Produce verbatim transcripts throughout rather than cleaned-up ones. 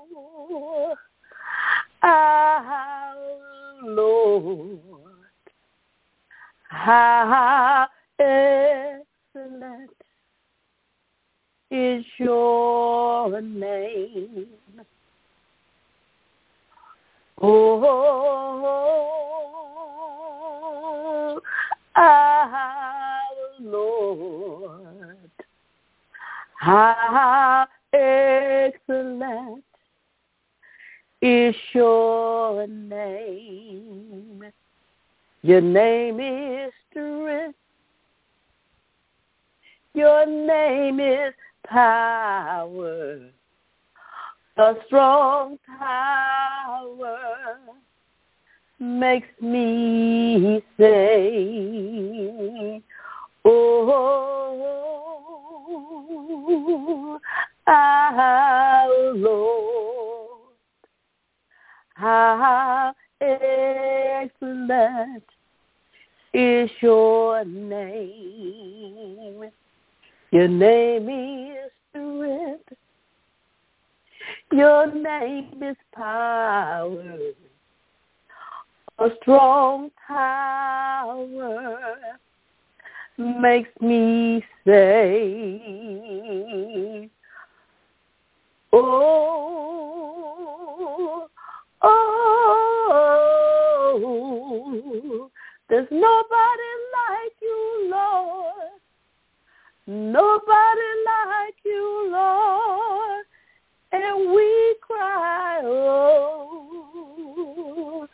our Lord, how excellent is your name. Oh, our Lord, how excellent is your name. Your name is strength. Your name is power. A strong tower makes me say, oh, our Lord, how excellent is your name. Your name is strength. Your name is power. A strong tower makes me say, oh, oh, there's nobody like you, Lord. Nobody like you, Lord. And we cry, oh,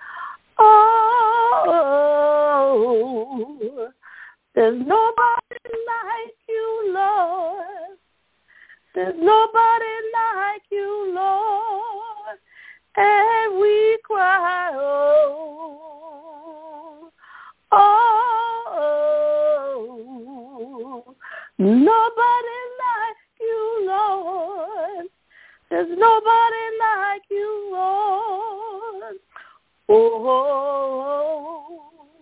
oh, there's nobody like you, Lord. There's nobody like you, Lord. And we cry, oh, oh, nobody like you, Lord. There's nobody like you, Lord. Oh,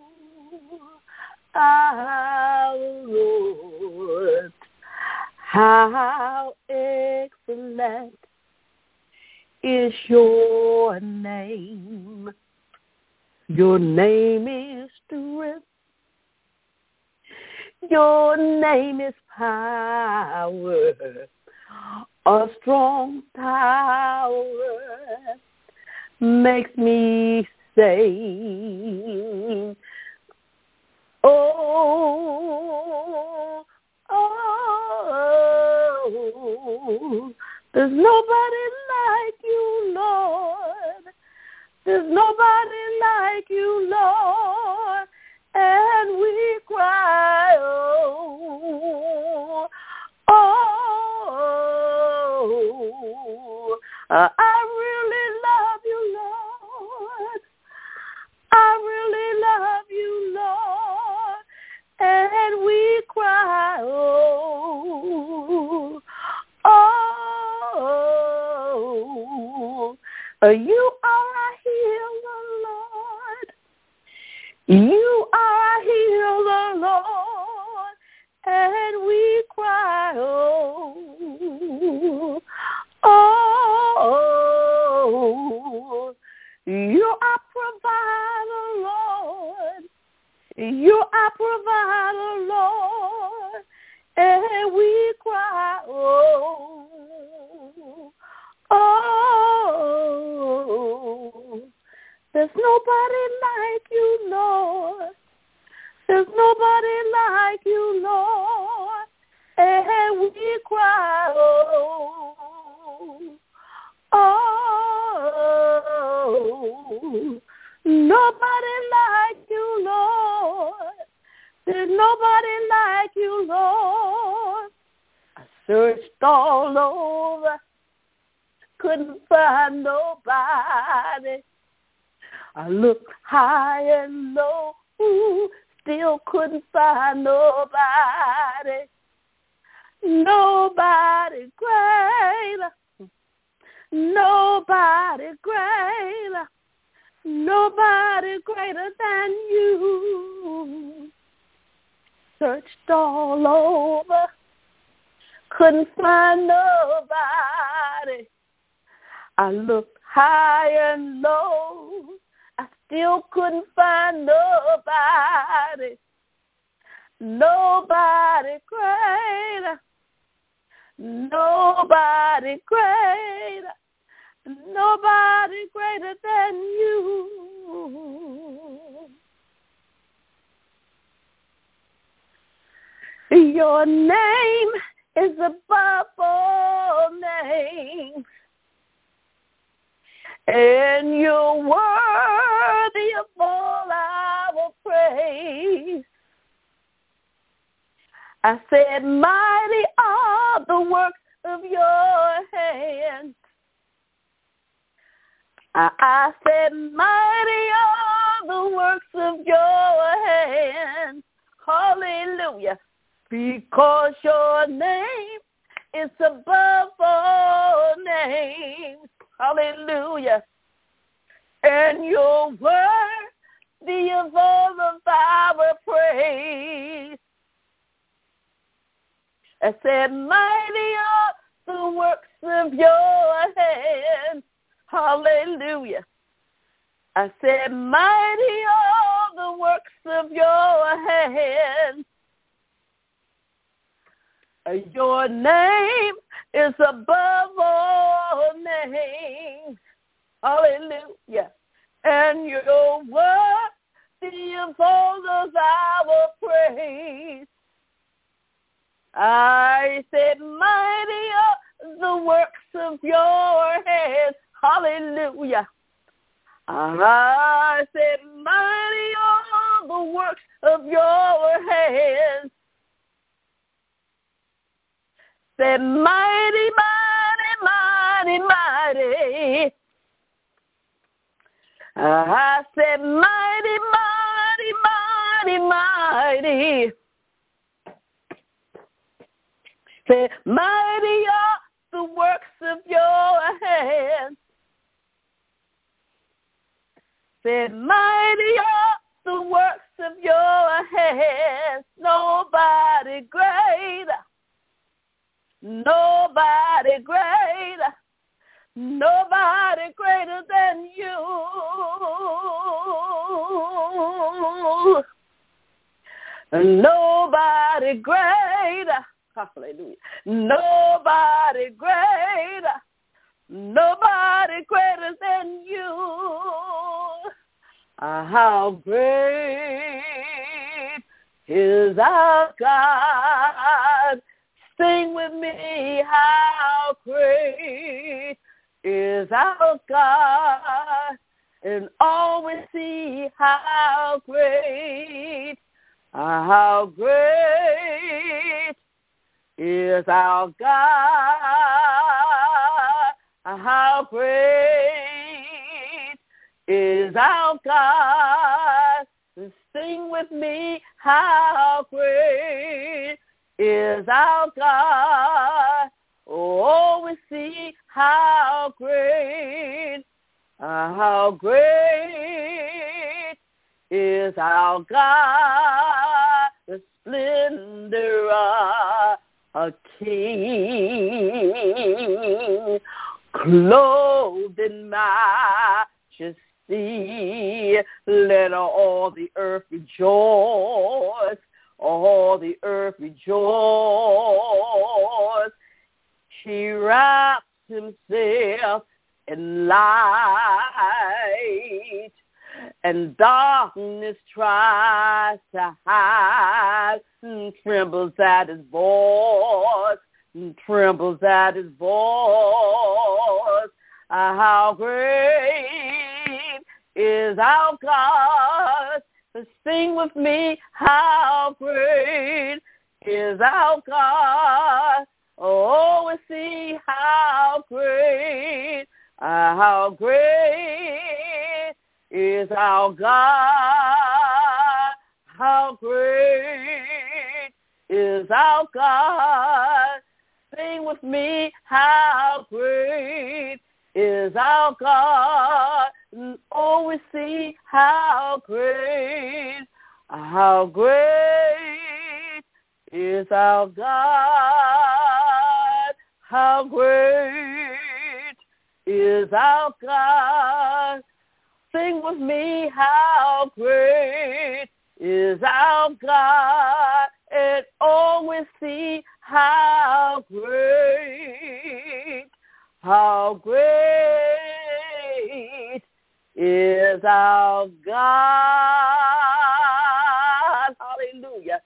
our Lord, how excellent is your name. Your name is strength. Your name is power. A strong tower makes me say, oh, oh, there's nobody like you, Lord. There's nobody like you, Lord. And we cry, oh, oh, I really love you, Lord. I really love you, Lord. And we cry, oh, oh, you are a healer, Lord. You are a healer, Lord. And we cry, oh, oh, you are provider, Lord. You are provider, Lord. And we cry, oh, oh, there's nobody like you, Lord. There's nobody like you, Lord. And we cry, oh, oh, nobody like you, Lord. There's nobody like you, Lord. I searched all over, couldn't find nobody. I looked high and low, ooh, still couldn't find nobody. Nobody greater. Nobody greater. Nobody greater than you. Searched all over, couldn't find nobody. I looked high and low. I still couldn't find nobody. Nobody greater. Nobody greater. Nobody greater than you. Your name is above all names, and you're worthy of all our praise. I said, mighty are the works of your hands. I, I said, mighty are the works of your hands. Hallelujah. Because your name is above all names. Hallelujah. And you're worthy of all of our praise. I said, mighty are the works of your hands. Hallelujah. I said, mighty are the works of your hands. Your name is above all names. Hallelujah. And you're worthy of all of our praise. I said, mighty are the works of your hands. Hallelujah. I said, mighty are the works of your hands. Said, mighty, mighty, mighty, mighty. I said, mighty, mighty, mighty, mighty. Said, mighty are the works of your hands. Said, mighty are the works of your hands. Nobody greater. Nobody greater, nobody greater than you. Nobody greater, hallelujah. Nobody greater, nobody greater than you. How great is our God. Sing with me, how great is our God, and always see how great, how great is our God, how great is our God. Sing with me, how great is our God. Oh, we see how great, how great is our God. The splendor of a king, clothed in majesty. Let all the earth rejoice. All the earth rejoice. He wraps himself in light, and darkness tries to hide, and trembles at his voice, and trembles at his voice. How great is our God. Sing with me, how great is our God. Oh, we see how great, how great is our God. How great is our God. Sing with me, how great is our God. Oh, we see how great, how great is our God. How great is our God. Sing with me, how great is our God, and always see how great, how great is our God. Hallelujah.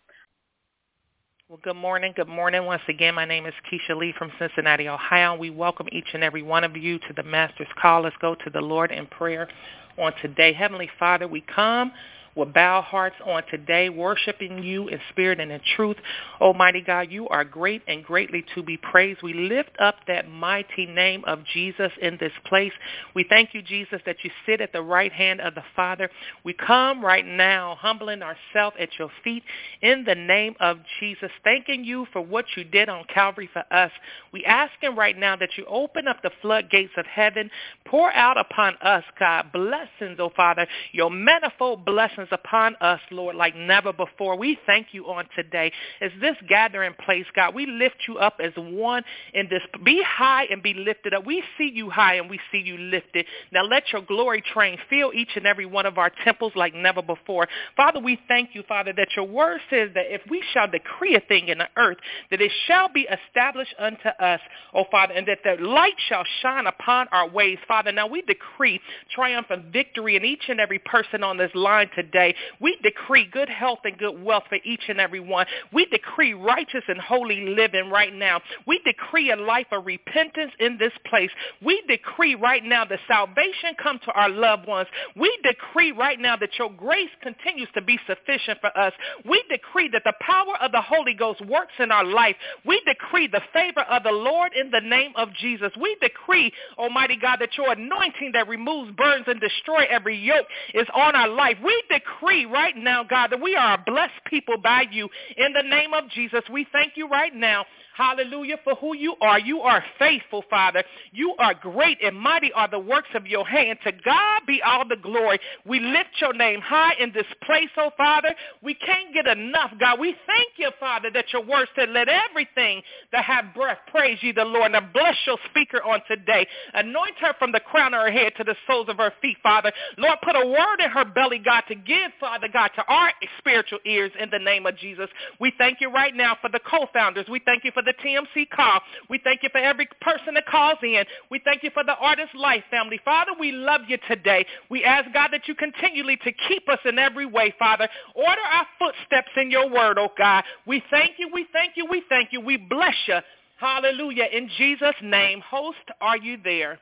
Well, good morning. Good morning. Once again, my name is Keisha Lee from Cincinnati, Ohio. We welcome each and every one of you to the Master's Call. Let's go to the Lord in prayer on today. Heavenly Father, we come with bowed hearts on today, worshiping you in spirit and in truth. Almighty God, you are great and greatly to be praised. We lift up that mighty name of Jesus in this place. We thank you, Jesus, that you sit at the right hand of the Father. We come right now, humbling ourselves at your feet in the name of Jesus, thanking you for what you did on Calvary for us. We asking right now that you open up the floodgates of heaven, pour out upon us, God, blessings, oh Father, your manifold blessings upon us, Lord, like never before. We thank you on today. As this gathering place, God, we lift you up as one in this. Be high and be lifted up. We see you high and we see you lifted. Now let your glory train fill each and every one of our temples like never before. Father, we thank you, Father, that your word says that if we shall decree a thing in the earth, that it shall be established unto us, oh Father, and that the light shall shine upon our ways. Father, now we decree triumphant victory in each and every person on this line today. Today. We decree good health and good wealth for each and every one. We decree righteous and holy living right now. We decree a life of repentance in this place. We decree right now that salvation come to our loved ones. We decree right now that your grace continues to be sufficient for us. We decree that the power of the Holy Ghost works in our life. We decree the favor of the Lord in the name of Jesus. We decree, Almighty God, that your anointing that removes, burns, and destroys every yoke is on our life. We decree right now, God, that we are a blessed people by you. In the name of Jesus, we thank you right now. Hallelujah, for who you are. You are faithful, Father. You are great and mighty are the works of your hand. To God be all the glory. We lift your name high in this place, oh Father. We can't get enough, God. We thank you, Father, that your word said, let everything that have breath praise you, the Lord. Now bless your speaker on today. Anoint her from the crown of her head to the soles of her feet, Father. Lord, put a word in her belly, God, to give, Father God, to our spiritual ears in the name of Jesus. We thank you right now for the co-founders. We thank you for the T M C call. We thank you for every person that calls in. We thank you for the Artist Life family. Father, we love you today. We ask, God, that you continually to keep us in every way, Father. Order our footsteps in your word, oh God. We thank you, we thank you, we thank you. We bless you. Hallelujah. In Jesus' name. Host, are you there?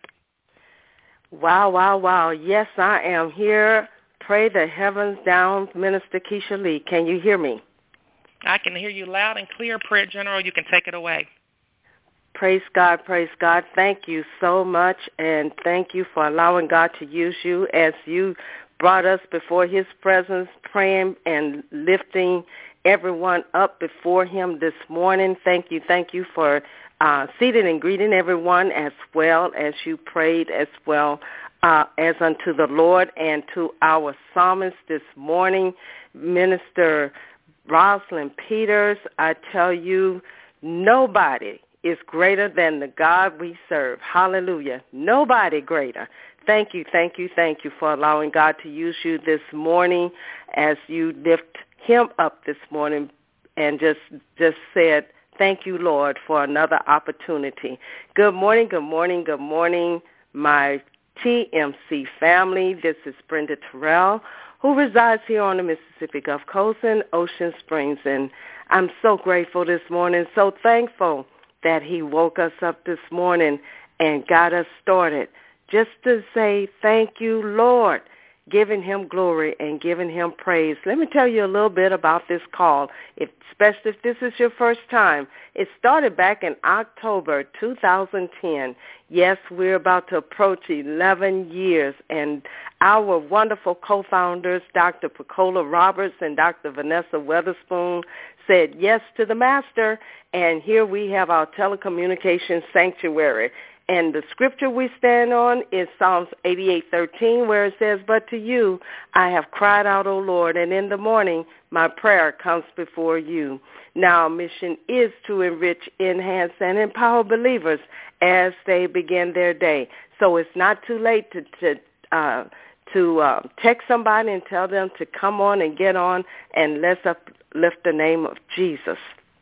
Wow, wow, wow. Yes, I am here. Pray the heavens down, Minister Keisha Lee. Can you hear me? I can hear you loud and clear, Prayer General. You can take it away. Praise God, praise God. Thank you so much, and thank you for allowing God to use you as you brought us before his presence, praying and lifting everyone up before him this morning. Thank you, thank you for uh, seating and greeting everyone as well as you prayed as well uh, as unto the Lord and to our psalmist this morning, Minister Rosalind Peters. I tell you, nobody is greater than the God we serve. Hallelujah. Nobody greater. Thank you, thank you, thank you for allowing God to use you this morning as you lift him up this morning and just just said, thank you, Lord, for another opportunity. Good morning, good morning, good morning, my T M C family. This is Brenda Terrell, who resides here on the Mississippi Gulf Coast in Ocean Springs. And I'm so grateful this morning, so thankful that he woke us up this morning and got us started just to say thank you, Lord, giving him glory and giving him praise. Let me tell you a little bit about this call, if, especially if this is your first time. It started back in October two thousand ten. Yes, we're about to approach eleven years, and our wonderful co-founders, Doctor Pacola Roberts and Doctor Vanessa Weatherspoon, said yes to the Master, and here we have our telecommunications sanctuary. And the scripture we stand on is Psalms eighty-eight thirteen, where it says, but to you I have cried out, O Lord, and in the morning my prayer comes before you. Now our mission is to enrich, enhance, and empower believers as they begin their day. So it's not too late to to uh, to uh, text somebody and tell them to come on and get on, and let's uplift the name of Jesus.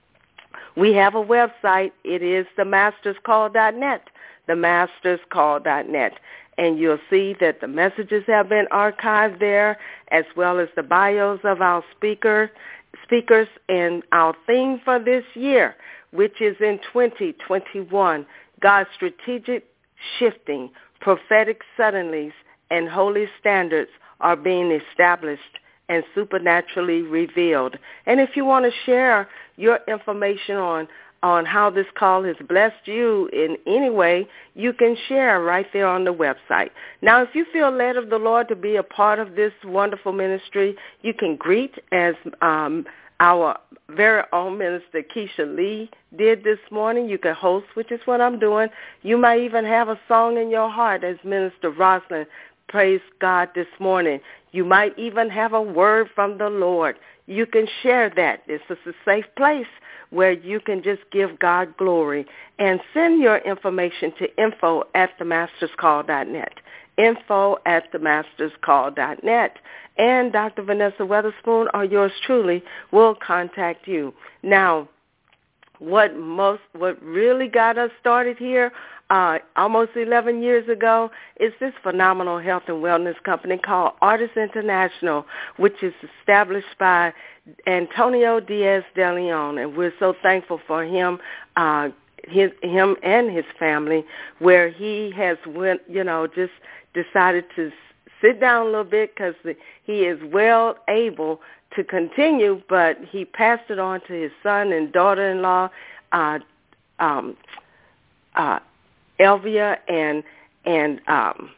We have a website. It is the masters call dot net, the masters call dot net. And you'll see that the messages have been archived there, as well as the bios of our speaker, speakers and our theme for this year, which is in twenty twenty-one, God's strategic shifting, prophetic suddenlies, and holy standards are being established and supernaturally revealed. And if you want to share your information on on how this call has blessed you in any way, you can share right there on the website. Now, if you feel led of the Lord to be a part of this wonderful ministry, you can greet as um, our very own Minister Keisha Lee did this morning. You can host, which is what I'm doing. You might even have a song in your heart as Minister Rosalind praised God this morning. You might even have a word from the Lord. You can share that. This is a safe place where you can just give God glory. And send your information to info at the masters call dot net, info at the masters call dot net. And Doctor Vanessa Weatherspoon or yours truly will contact you. Now, what most, what really got us started here uh, almost eleven years ago is this phenomenal health and wellness company called Artis International, which is established by Antonio Diaz de Leon, and we're so thankful for him, uh, his, him and his family, where he has went, you know, just decided to sit down a little bit because he is well able to continue, but he passed it on to his son and daughter-in-law, uh, um, uh, Elvia, and and um,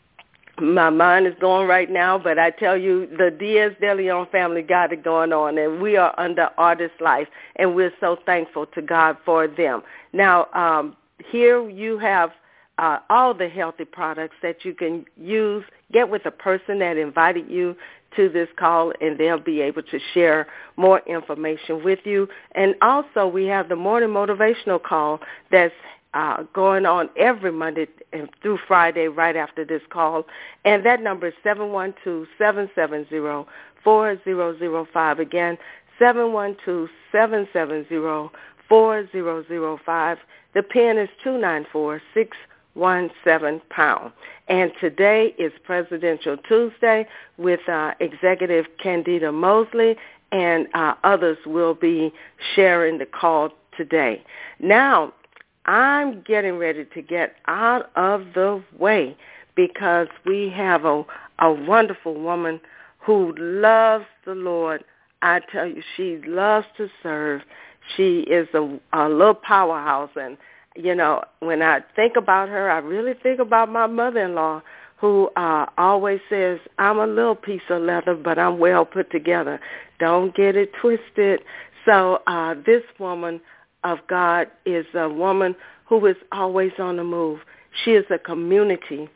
my mind is going right now, but I tell you, the Diaz de Leon family got it going on, and we are under Artist Life, and we're so thankful to God for them. Now, um, here you have uh, all the healthy products that you can use. Get with the person that invited you to this call, and they'll be able to share more information with you. And also, we have the morning motivational call that's Uh, going on every Monday through Friday right after this call. And that number is seven one two, seven seven zero, four zero zero five. Again, seven one two, seven seven zero, four zero zero five. The PIN is two nine four, six one seven pound. And today is Presidential Tuesday with uh, Executive Candida Mosley, and uh, others will be sharing the call today. Now, I'm getting ready to get out of the way because we have a, a wonderful woman who loves the Lord. I tell you, she loves to serve. She is a, a little powerhouse. And, you know, when I think about her, I really think about my mother-in-law who uh, always says, I'm a little piece of leather, but I'm well put together. Don't get it twisted. So uh, this woman of God is a woman who is always on the move. She is a community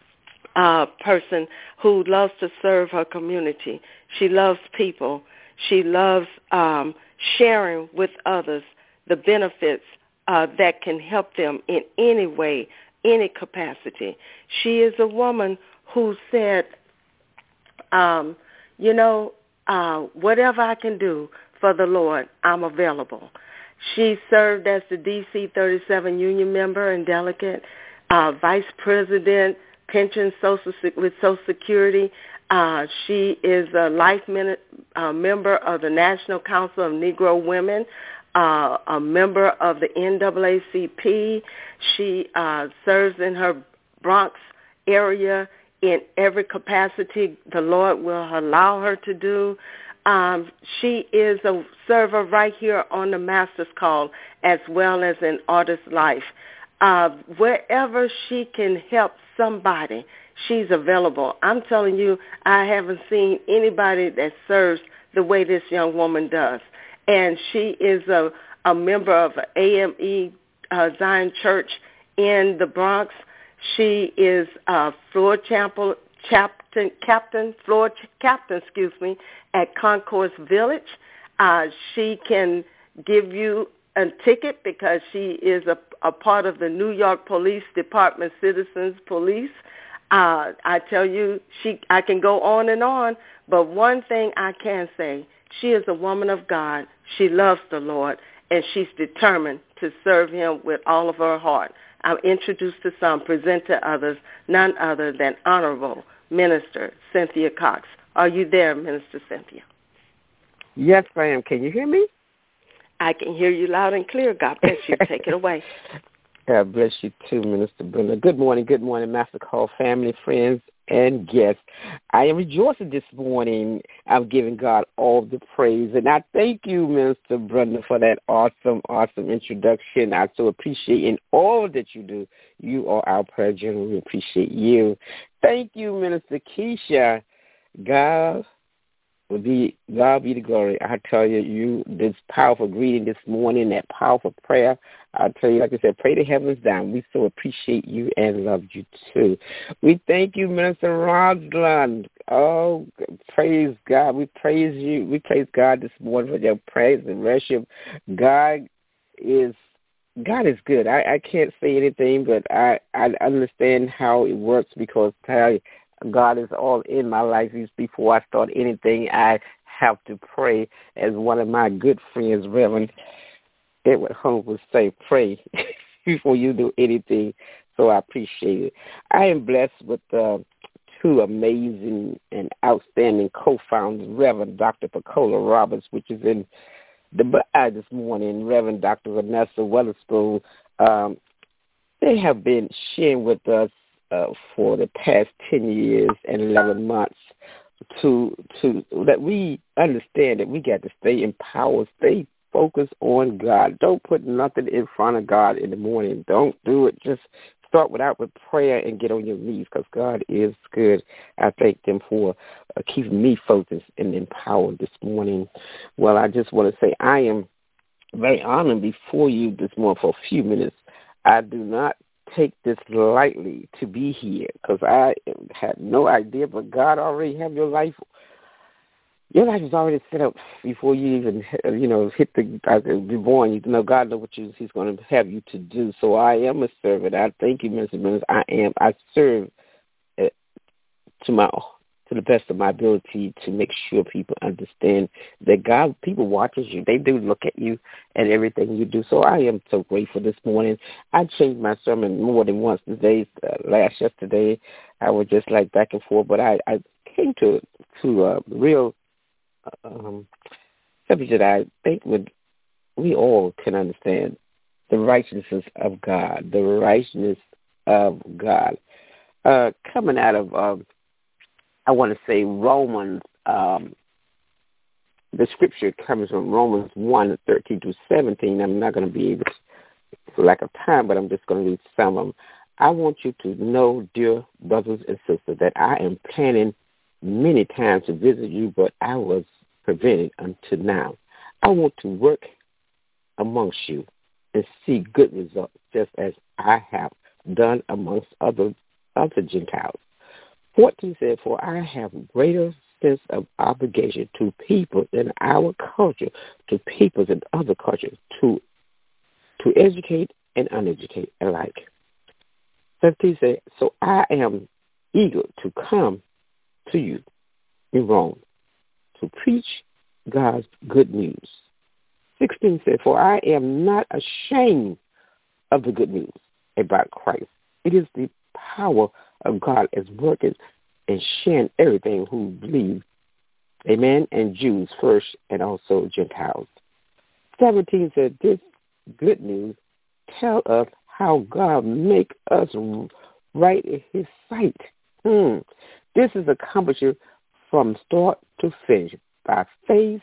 uh, person who loves to serve her community. She loves people. She loves um, sharing with others the benefits uh, that can help them in any way, any capacity. She is a woman who said, um, you know, uh, whatever I can do for the Lord, I'm available. She served as the D C thirty-seven union member and delegate, uh, vice president, pension social with Social Security. Uh, she is a life minute, uh, member of the National Council of Negro Women, uh, a member of the N double A C P. She uh, serves in her Bronx area in every capacity the Lord will allow her to do. Um, she is a server right here on the Master's Call as well as in Artist Life. Uh, wherever she can help somebody, she's available. I'm telling you, I haven't seen anybody that serves the way this young woman does. And she is a, a member of A M E uh, Zion Church in the Bronx. She is a floor chapel, Captain, captain, floor captain, excuse me, at Concourse Village. Uh, she can give you a ticket because she is a, a part of the New York Police Department Citizens Police. Uh, I tell you, she I can go on and on, but one thing I can say, she is a woman of God. She loves the Lord, and she's determined to serve him with all of her heart. I'm introduced to some, present to others, none other than Honorable Minister Cynthia Cox. Are you there, Minister Cynthia? Yes, ma'am. Can you hear me? I can hear you loud and clear. God bless you. Take it away. God bless you too, Minister Brenda. Good morning, good morning, Master Call family, friends, and guests. I am rejoicing this morning. I'm giving God all the praise. And I thank you, Minister Brenda, for that awesome, awesome introduction. I so appreciate in all that you do. You are our prayer general. We appreciate you. Thank you, Minister Keisha. God will be, God be the glory. I tell you, you this powerful greeting this morning, that powerful prayer. I tell you, like I said, pray the heavens down. We so appreciate you and love you too. We thank you, Minister Rosalind. Oh, praise God. We praise you. We praise God this morning for your praise and worship. God is God is good. I, I can't say anything, but I, I understand how it works because I tell you, God is all in my life. Before I start anything, I have to pray. As one of my good friends, Reverend Edward Holmes, would say, pray before you do anything. So I appreciate it. I am blessed with uh, two amazing and outstanding co-founders, Reverend Doctor Pacola Roberts, which is in the Dubai this morning, Reverend Doctor Vanessa Weatherspoon. Um, they have been sharing with us Uh, for the past ten years and eleven months to to that we understand that we got to stay empowered, stay focused on God. Don't put nothing in front of God in the morning. Don't do it. Just start without with prayer and get on your knees because God is good. I thank them for uh, keeping me focused and empowered this morning. Well, I just want to say I am very honored before you this morning for a few minutes. I do not take this lightly to be here because I had no idea, but God already have your life. Your life is already set up before you even, you know, hit the, uh, be born. You know, God knows what you, he's going to have you to do. So I am a servant. I thank you, Mister Minister. I am. I serve uh, to my to the best of my ability to make sure people understand that God, people watches you. They do look at you and everything you do. So I am so grateful this morning. I changed my sermon more than once today. Uh, last yesterday, I was just like back and forth, but I, I came to to a real um, subject that I think would we all can understand: the righteousness of God, the righteousness of God, uh, coming out of. Um, I want to say Romans, um, the scripture comes from Romans one, thirteen to seventeen. I'm not going to be able to, for lack of time, but I'm just going to read some of them. I want you to know, dear brothers and sisters, that I am planning many times to visit you, but I was prevented until now. I want to work amongst you and see good results, just as I have done amongst other, other Gentiles. fourteen said, for I have greater sense of obligation to people in our culture, to peoples in other cultures, to to educate and uneducate alike. fifteen said, so I am eager to come to you in Rome to preach God's good news. sixteen said, for I am not ashamed of the good news about Christ. It is the power of God is working and sharing everything who believe, amen, and Jews first and also Gentiles. seventeen said, this good news tell us how God make us right in his sight. Hmm. This is accomplished from start to finish by faith,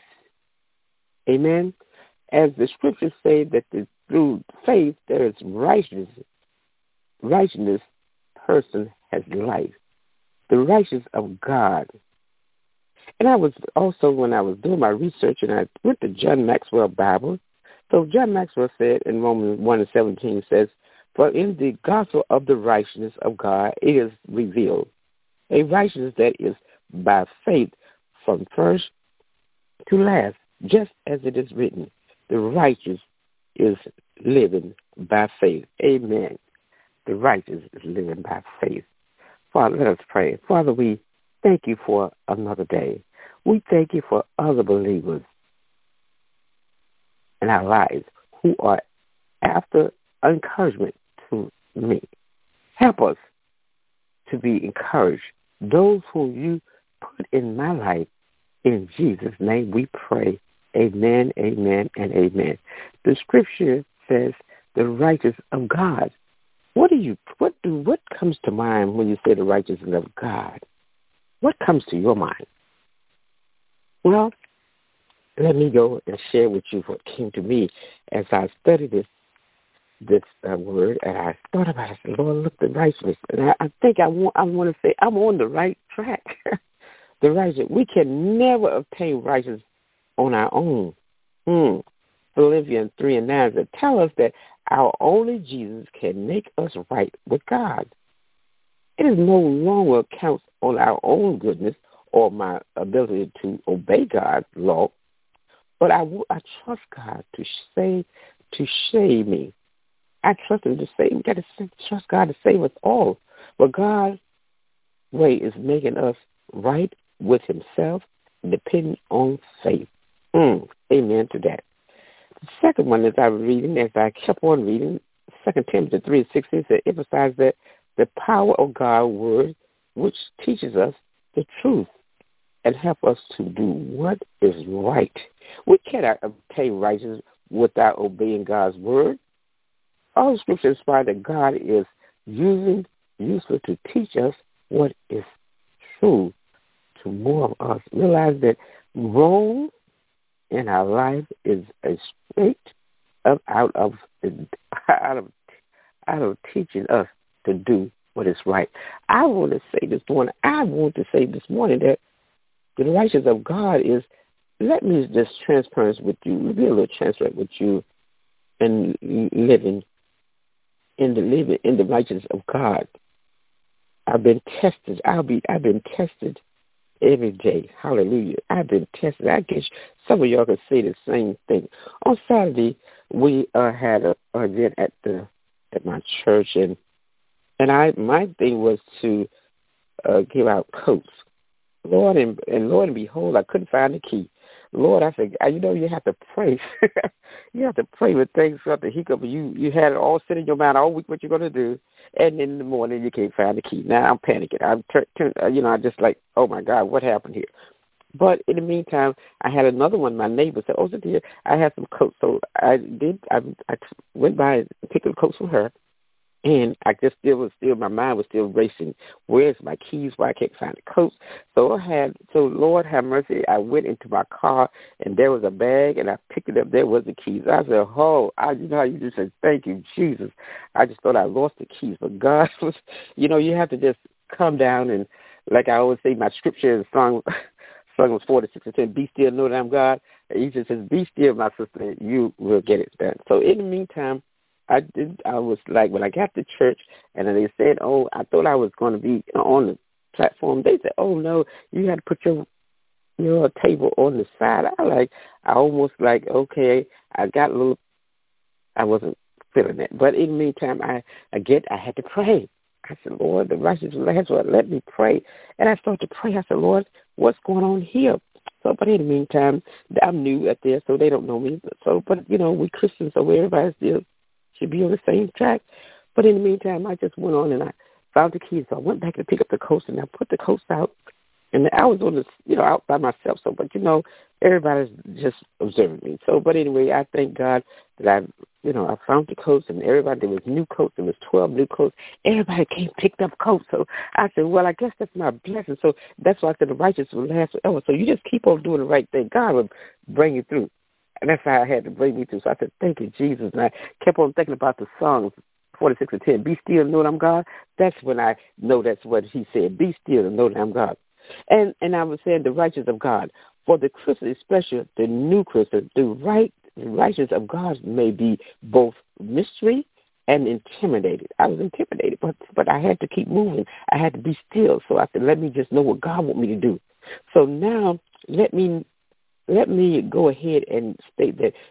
amen. As the scriptures say that the, through faith there is righteousness, righteousness person has life, the righteousness of God. And I was also, when I was doing my research, and I went to John Maxwell Bible. So John Maxwell said in Romans one and seventeen says, for in the gospel of the righteousness of God it is revealed, a righteousness that is by faith from first to last, just as it is written, the righteous is living by faith. Amen. The righteous is living by faith. Father, let us pray. Father, we thank you for another day. We thank you for other believers in our lives who are after encouragement to me. Help us to be encouraged. Those whom you put in my life, in Jesus' name we pray. Amen, amen, and amen. The scripture says the righteous of God. What do you what do what comes to mind when you say the righteousness of God? What comes to your mind? Well, let me go and share with you what came to me as I studied this this uh, word, and I thought about it. I said, Lord, look at the righteousness. And I, I think I want I want to say I'm on the right track. The righteous. We can never obtain righteousness on our own. Hmm. Philippians three and nine that tell us that our only Jesus can make us right with God. It is no longer counts on our own goodness or my ability to obey God's law, but I, I trust God to say to save me. I trust Him to save. We got to trust God to save us all. But God's way is making us right with Himself, depending on faith. Mm, amen to that. The second one, as I was reading, as I kept on reading, Second Timothy three and sixteen, it emphasizes that the power of God's word, which teaches us the truth and help us to do what is right. We cannot obtain righteousness without obeying God's word. All Scripture inspired that God is using useful to teach us what is true to more of us. Realize that wrong in our life is a straight up out of out of out of teaching us to do what is right. I want to say this morning. I want to say this morning that the righteousness of God is. Let me just transparent with you. Be a little transparent with you, and living in the living in the righteousness of God. I've been tested. I'll be. I've been tested every day. Hallelujah. I've been tested. I guess some of y'all can say the same thing. On Saturday, we uh, had a, an event at the at my church, and and I my thing was to uh, give out coats. Lord and, and Lord and behold, I couldn't find the key. Lord, I said, you know, you have to pray. You have to pray when things start to hiccup. You you had it all set in your mind all week what you're going to do, and in the morning you can't find the key. Now I'm panicking. I'm, tur- tur- uh, you know, I just like, oh my God, what happened here? But in the meantime, I had another one. My neighbor said, oh, dear, I have some coats. So I did. I, I went by and picked up coats from her. And I just still was still, my mind was still racing. Where's my keys? Why I can't find the coats? So I had, so Lord have mercy. I went into my car, and there was a bag, and I picked it up. There was the keys. I said, oh, I, you know how you just said, thank you, Jesus. I just thought I lost the keys. But God was, you know, you have to just come down and, like I always say, my scripture is song, song was forty-six and ten, be still, know that I'm God. And he just says, be still, my sister, you will get it done. So in the meantime, I did. I was like, when I got to church, and then they said, "Oh, I thought I was going to be on the platform." They said, "Oh no, you had to put your your table on the side." I like, I almost like, okay, I got a little. I wasn't feeling it, but in the meantime, I again I had to pray. I said, "Lord, the righteous last word, let me pray." And I started to pray. I said, "Lord, what's going on here?" So, but in the meantime, I'm new at this, so they don't know me. So, but you know, we Christians, so everybody still should be on the same track. But in the meantime, I just went on and I found the keys. So I went back to pick up the coats, and I put the coats out. And I was on this, you know, out by myself. So, but, you know, everybody's just observing me. So, but anyway, I thank God that I, you know, I found the coats, and everybody, there was new coats. There was twelve new coats. Everybody came picked up coats. So I said, well, I guess that's my blessing. So that's why I said the righteous will last forever. So you just keep on doing the right thing. God will bring you through. And that's how I had to bring me through. So I said, thank you, Jesus. And I kept on thinking about the songs, forty-six and ten, be still and know that I'm God. That's when I know that's what he said, be still and know that I'm God. And and I was saying the righteousness of God. For the Christian, especially the new Christian, the right the righteousness of God may be both mystery and intimidated. I was intimidated, but but I had to keep moving. I had to be still. So I said, let me just know what God wants me to do. So now let me Let me go ahead and state that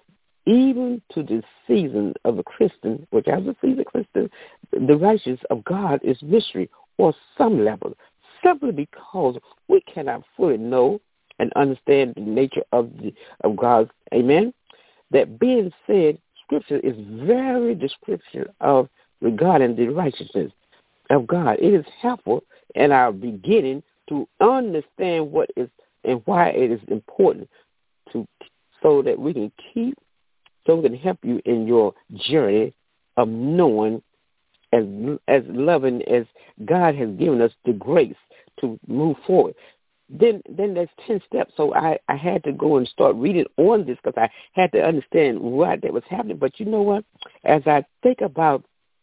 even to the season of a Christian, which as a seasoned Christian, the righteousness of God is mystery or some level, simply because we cannot fully know and understand the nature of the of God's, amen. That being said, Scripture is very descriptive of regarding the righteousness of God. It is helpful in our beginning to understand what is and why it is important to, so that we can keep, so we can help you in your journey of knowing as as loving as God has given us the grace to move forward. Then then there's ten steps. So I, I had to go and start reading on this because I had to understand what that was happening. But you know what? As I think about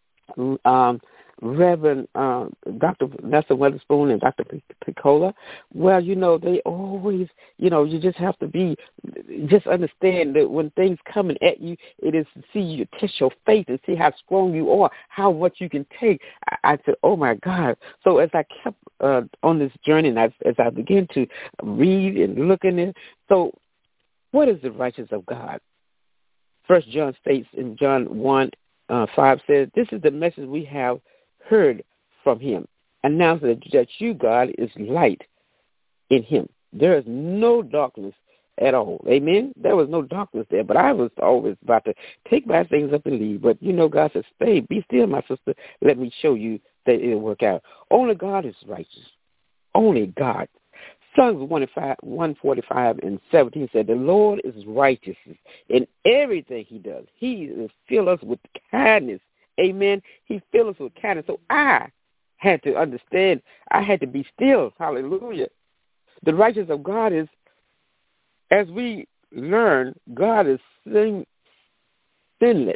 um, Reverend uh, Doctor Nessa Weatherspoon and Doctor Piccola, well, you know, they always, you know, you just have to be, just understand that when things coming at you, it is to see you test your faith and see how strong you are, how much you can take. I, I said, oh, my God. So as I kept uh, on this journey and I, as I began to read and look in it, so what is the righteousness of God? First John states in John one, uh, five says, this is the message we have heard from him, announce that, that you, God, is light in him. There is no darkness at all. Amen? There was no darkness there, but I was always about to take my things up and leave. But, you know, God said, stay, be still, my sister. Let me show you that it'll work out. Only God is righteous. Only God. Psalms one forty-five and seventeen said, the Lord is righteous in everything he does. He will fill us with kindness. Amen. He fills us with kindness. So I had to understand. I had to be still. Hallelujah. The righteousness of God is, as we learn, God is sin, sinless.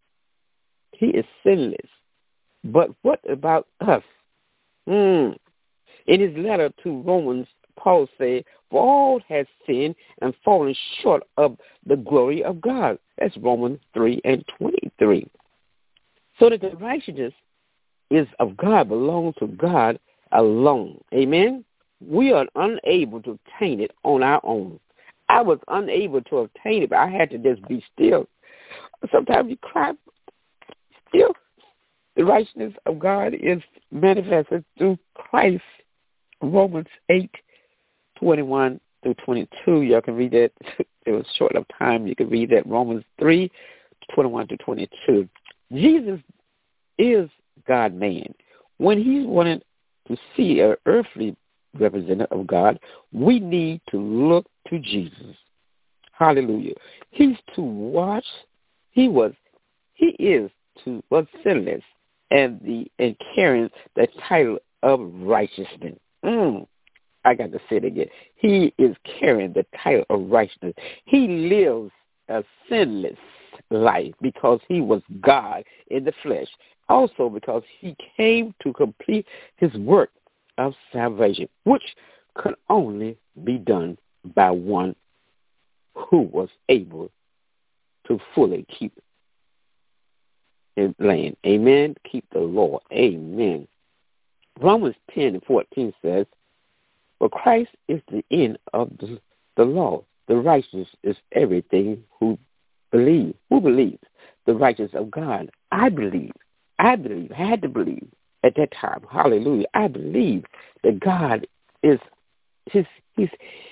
He is sinless. But what about us? Mm. In his letter to Romans, Paul said, for all has sinned and fallen short of the glory of God. That's Romans three and twenty-three. So that the righteousness is of God belongs to God alone. Amen? We are unable to obtain it on our own. I was unable to obtain it, but I had to just be still. Sometimes you cry still. The righteousness of God is manifested through Christ. Romans eight, twenty-one through twenty-two. Y'all can read that. It was short of time. You can read that. Romans three, twenty-one to twenty-two. Jesus is God-man. When he wanted to see an earthly representative of God, we need to look to Jesus. Hallelujah. He's to watch. He was, he is to, was sinless and the and carrying the title of righteousness. Mm. I got to say it again. He is carrying the title of righteousness. He lives a sinless life because he was God in the flesh. Also because he came to complete his work of salvation, which could only be done by one who was able to fully keep his land. Amen. Keep the law. Amen. Romans ten and fourteen says, for Christ is the end of the, the law. The righteous is everything who believes. Who believes? The righteous of God. I believe. I believe. I had to believe at that time. Hallelujah. I believe that God is his, he's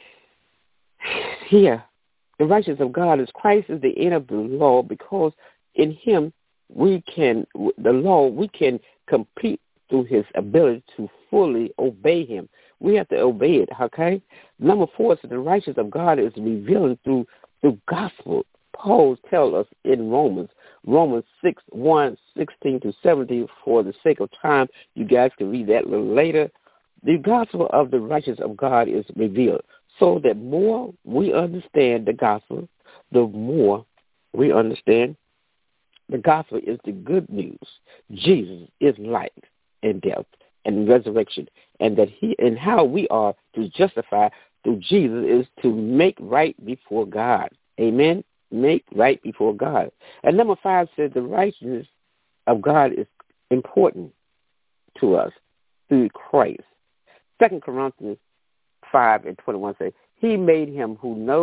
here. The righteous of God is Christ is the end of the law because in him we can, the law, we can complete through his ability to fully obey him. We have to obey it, okay? Number four is the righteousness of God is revealed through the gospel. Paul tells us in Romans, Romans six, one, sixteen to seventeen, for the sake of time, you guys can read that a little later. The gospel of the righteousness of God is revealed so that more we understand the gospel, the more we understand the gospel is the good news. Jesus is life and death and resurrection, and that he and how we are to justify through Jesus is to make right before God. Amen? Make right before God. And number five says the righteousness of God is important to us through Christ. Second Corinthians five and twenty-one says, he made him who knows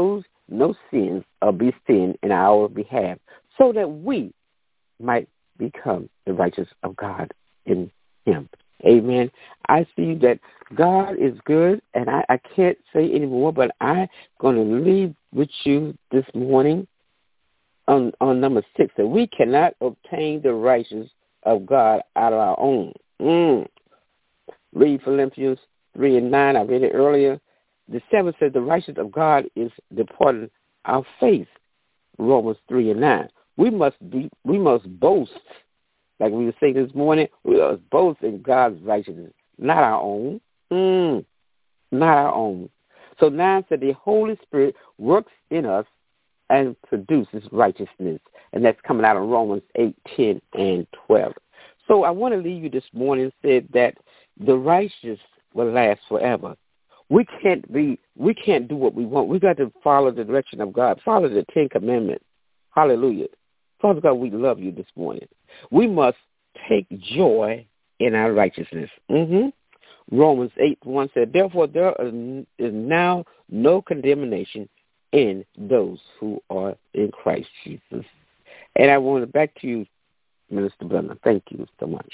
no sins or be sinned in our behalf, so that we might become the righteous of God in him. Amen. I see that God is good, and I, I can't say anymore, but I'm going to leave with you this morning on, on number six, that we cannot obtain the righteousness of God out of our own. Mm. Read Philippians three and nine. I read it earlier. The seven says the righteousness of God is departing our faith. Romans three and nine. We must be, we must boast, like we were saying this morning. We must boast in God's righteousness, not our own. Mm, not our own. So nine said the Holy Spirit works in us and produces righteousness, and that's coming out of Romans eight, ten, and twelve. So I want to leave you this morning and said that the righteous will last forever. We can't be, we can't do what we want. We got to follow the direction of God, follow the Ten Commandments. Hallelujah. Father God, we love you this morning. We must take joy in our righteousness. Mm-hmm. Romans eight one said, therefore there is now no condemnation in those who are in Christ Jesus. And I want to back to you, Minister Brenda. Thank you so much.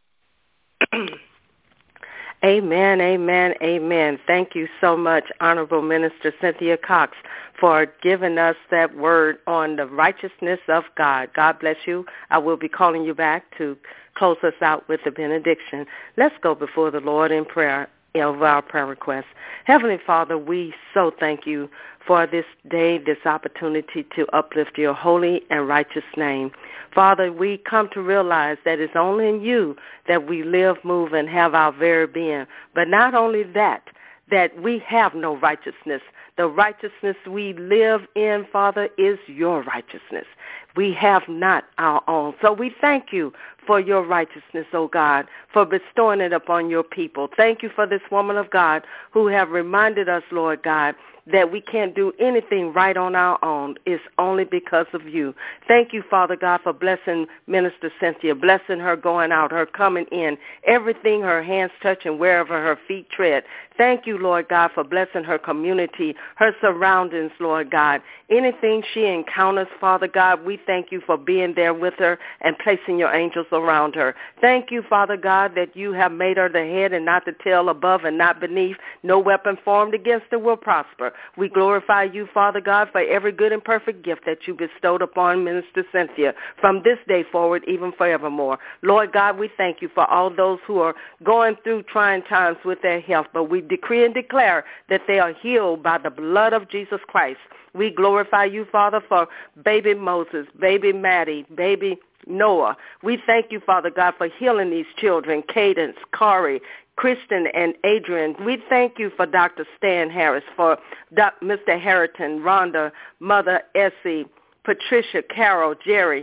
Amen, amen, amen. Thank you so much, Honorable Minister Cynthia Cox, for giving us that word on the righteousness of God. God bless you. I will be calling you back to close us out with the benediction. Let's go before the Lord in prayer of our prayer requests. Heavenly Father, we so thank you for this day, this opportunity to uplift your holy and righteous name. Father, we come to realize that it's only in you that we live, move, and have our very being. But not only that, that we have no righteousness. The righteousness we live in, Father, is your righteousness. We have not our own. So we thank you for your righteousness, O God, for bestowing it upon your people. Thank you for this woman of God who have reminded us, Lord God, that we can't do anything right on our own. It's only because of you. Thank you, Father God, for blessing Minister Cynthia, blessing her going out, her coming in, everything her hands touch and wherever her feet tread. Thank you, Lord God, for blessing her community, her surroundings, Lord God. Anything she encounters, Father God, we thank you for being there with her and placing your angels around her. Thank you, Father God, that you have made her the head and not the tail, above and not beneath. No weapon formed against her will prosper. We glorify you, Father God, for every good and perfect gift that you bestowed upon Minister Cynthia from this day forward, even forevermore. Lord God, we thank you for all those who are going through trying times with their health, but we decree and declare that they are healed by the blood of Jesus Christ. We glorify you, Father, for baby Moses, baby Maddie, baby Noah. We thank you, Father God, for healing these children, Cadence, Corey, Kristen, and Adrian. We thank you for Doctor Stan Harris, for Mister Harrington, Rhonda, Mother Essie, Patricia, Carol, Jerry,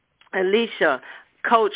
Alicia, Coach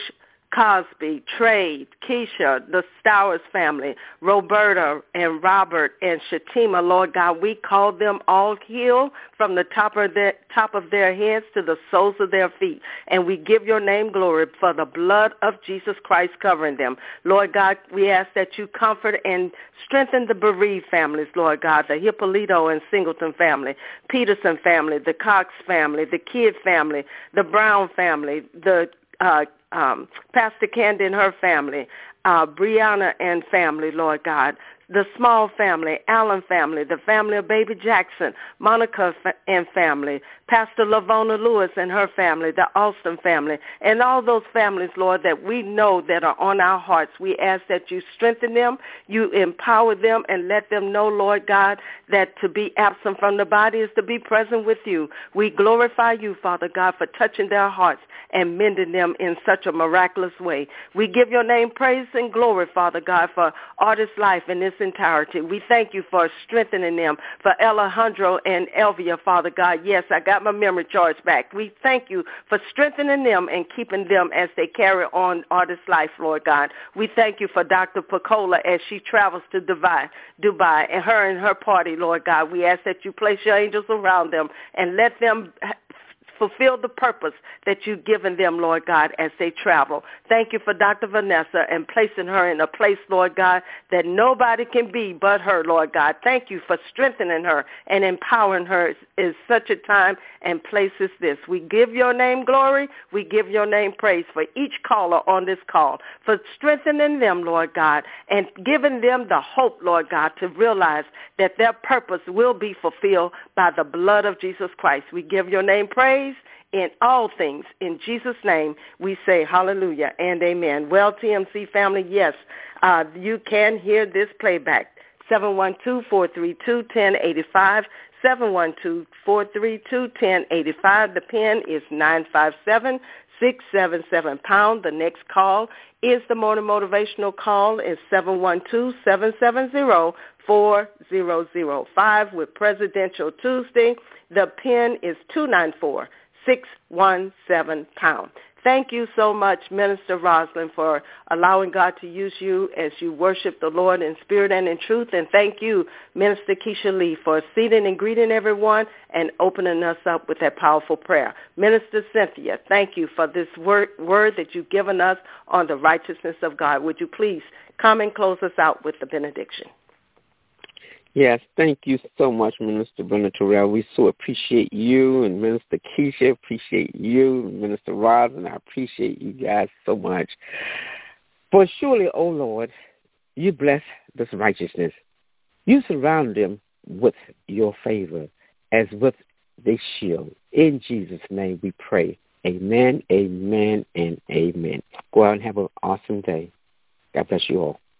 Cosby, Trey, Keisha, the Stowers family, Roberta and Robert and Shatima, Lord God, we call them all healed from the top of their top of their heads to the soles of their feet. And we give your name glory for the blood of Jesus Christ covering them. Lord God, we ask that you comfort and strengthen the bereaved families, Lord God, the Hippolito and Singleton family, Peterson family, the Cox family, the Kidd family, the Brown family, the uh, um, Pastor Candy and her family, uh, Brianna and family, Lord God, the Small family, Allen family, the family of Baby Jackson, Monica and family, Pastor Lavona Lewis and her family, the Alston family, and all those families, Lord, that we know that are on our hearts. We ask that you strengthen them, you empower them, and let them know, Lord God, that to be absent from the body is to be present with you. We glorify you, Father God, for touching their hearts and mending them in such a miraculous way. We give your name praise and glory, Father God, for Artist's life in this entirety. We thank you for strengthening them, for Alejandro and Elvia, Father God. Yes, I got my memory charge back. We thank you for strengthening them and keeping them as they carry on Artist's life, Lord God. We thank you for Doctor Picola as she travels to Dubai, Dubai, and her and her party, Lord God. We ask that you place your angels around them and let them fulfill the purpose that you've given them, Lord God, as they travel. Thank you for Doctor Vanessa and placing her in a place, Lord God, that nobody can be but her, Lord God. Thank you for strengthening her and empowering her in such a time and place as this. We give your name glory. We give your name praise for each caller on this call, for strengthening them, Lord God, and giving them the hope, Lord God, to realize that their purpose will be fulfilled by the blood of Jesus Christ. We give your name praise in all things. In Jesus' name, we say hallelujah and amen. Well, T M C family, yes, uh, you can hear this playback. seven one two, four three two, one zero eight five, seven one two, four three two, one zero eight five. The PIN is nine five seven, six seven seven pound. The next call is the morning motivational call is seven one two, seven seven zero, four zero zero five with Presidential Tuesday. The PIN is two nine four, six one seven pound. Thank you so much, Minister Roslyn, for allowing God to use you as you worship the Lord in spirit and in truth. And thank you, Minister Keisha Lee, for seating and greeting everyone and opening us up with that powerful prayer. Minister Cynthia, thank you for this word, word that you've given us on the righteousness of God. Would you please come and close us out with the benediction? Yes, thank you so much, Minister Brenda Terrell. We so appreciate you, and Minister Keisha, appreciate you, Minister Roslyn, I appreciate you guys so much. For surely, O Lord, you bless this righteousness. You surround them with your favor as with the shield. In Jesus' name we pray. Amen, amen, and amen. Go out and have an awesome day. God bless you all.